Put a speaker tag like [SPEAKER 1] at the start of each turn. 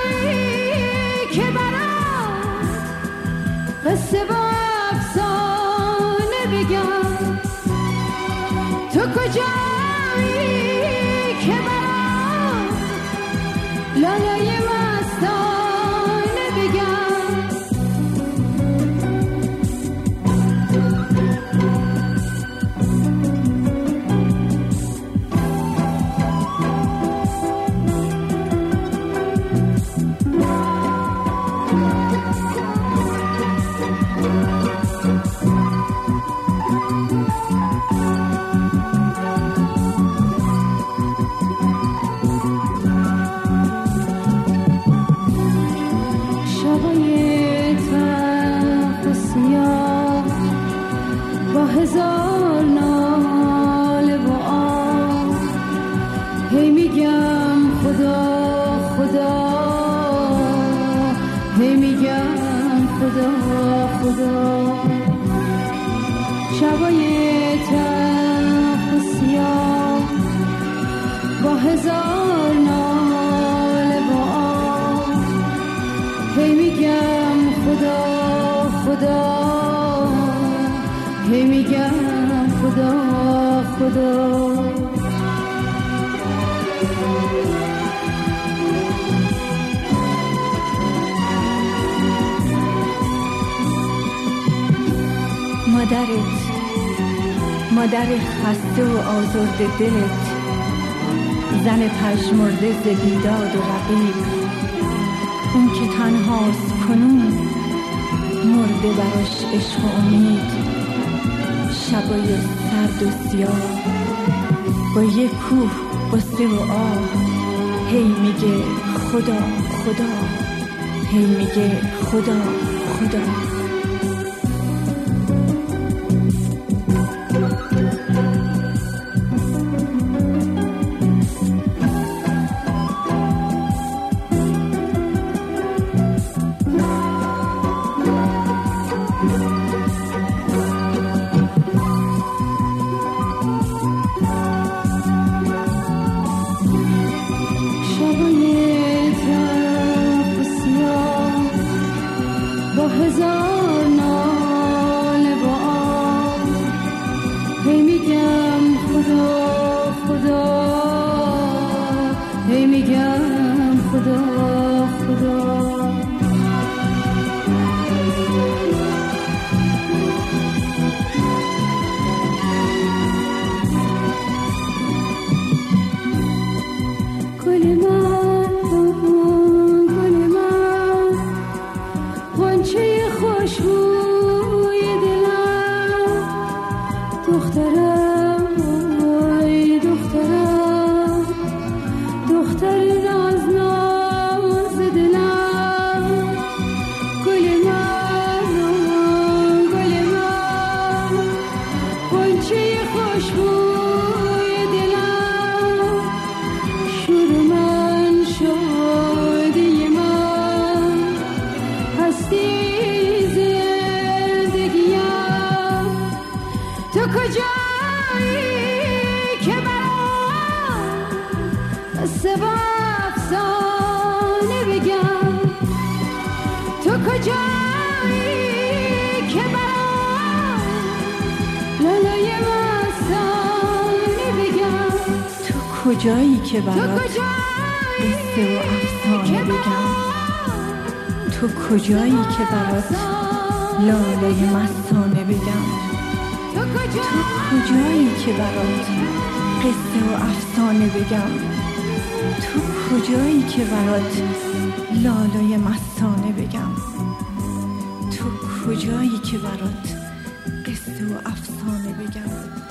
[SPEAKER 1] که برات قصه و افسانه بگم، تو کجایی که برات لالای مستانه بگم. هزار ناله و آه، هی میگم خدا خدا، هی میگم خدا خدا. شبای تلخ و سیاه با هزار ناله و آه، هی میگم خدا خدا، هی میگم خدا خدا.
[SPEAKER 2] مادر خسته و آزرده دلت، زن پژمرده ز بیداد و رقیب، اون که تنهاست کنون مرده براش عشق و امید. شبای سرد و سیاه با یک کوه قصه و آه، هی میگه خدا خدا، هی میگه خدا خدا.
[SPEAKER 1] هزار ناله و آه، هی میگم خدا خدا، هی میگم خدا خدا. گل من گل من، غنچه خوشبوی دلم، دخترم وای دخترم، دختر ناز ناز دلم. گل من گل من، غنچه خوشبوی دلم، شور من شادی من، هستی تو کجایی که برات قصه و افسانه بگم، تو کجایی که برات لالای مستانه بگم،
[SPEAKER 2] تو کجایی که برات قصه و افسانه بگم، تو کجایی که برات لالای مستانه بگم، تو کجایی که برات قصه و افسانه بگم، تو کجایی که برات لالای مستانه بگم، تو کجایی که برات قصه و افسانه بگم.